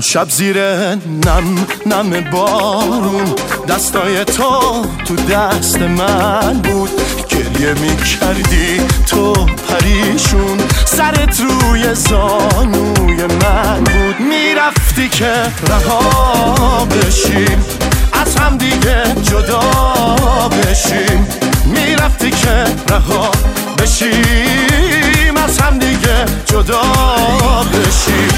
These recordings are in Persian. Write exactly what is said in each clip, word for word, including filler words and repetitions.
شب زیر نم نم بارون دستای تو تو دست من بود، گریه می کردی تو پریشون، سرت روی زانوی من بود. میرفتی که رها بشیم از هم دیگه جدا بشیم، میرفتی که رها بشیم از هم دیگه جدا بشیم.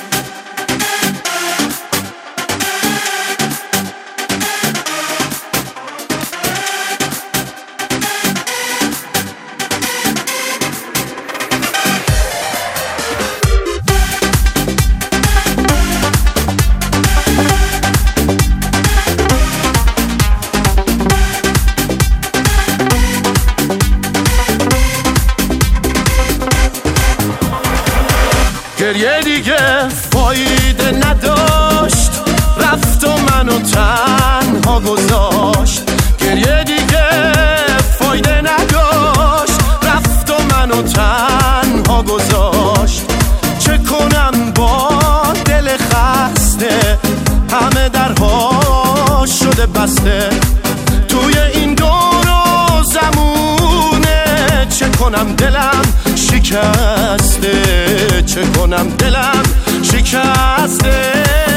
گریه دیگه فایده نداشت، رفت و منو تنها گذاشت. گریه دیگه فایده نداشت، رفت و منو تنها گذاشت. چه کنم با دل خسته، همه درها شده بسته توی این دور و زمونه. چه کنم دلم شکسته، چه کنم دلم شکسته.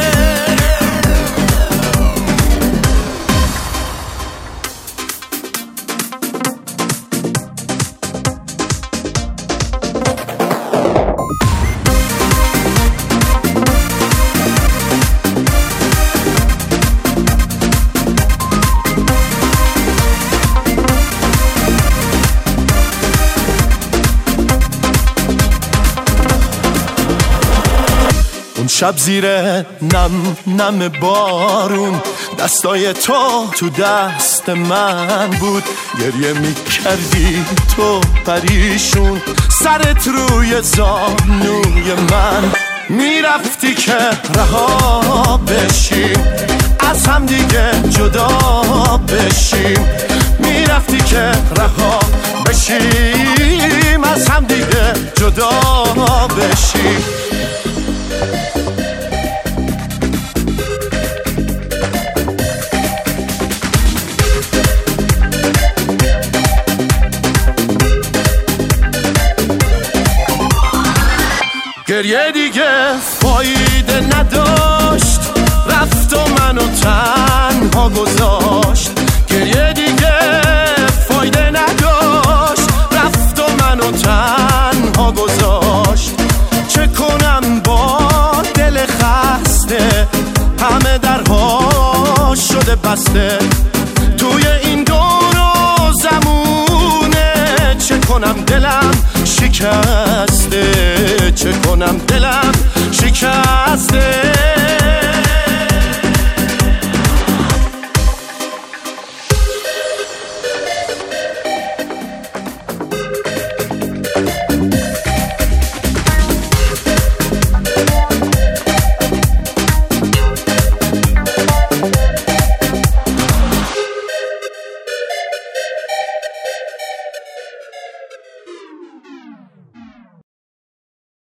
اون شب زیر نم نم بارون دستای تو تو دست من بود، گریه می کردی تو پریشون، سرت روی زانوی من. میرفتی که رها بشیم از هم دیگه جدا بشیم، میرفتی که رها بشیم از هم دیگه جدا بشیم. گریه دیگه فایده نداشت، رفت و منو تنها گذاشت. گریه دیگه فایده نداشت، رفت و منو تنها گذاشت. چه کنم با دل خسته، همه درها شده بسته توی این دور و زمونه. چه کنم دلم شکسته، چه کنم دلم شکسته.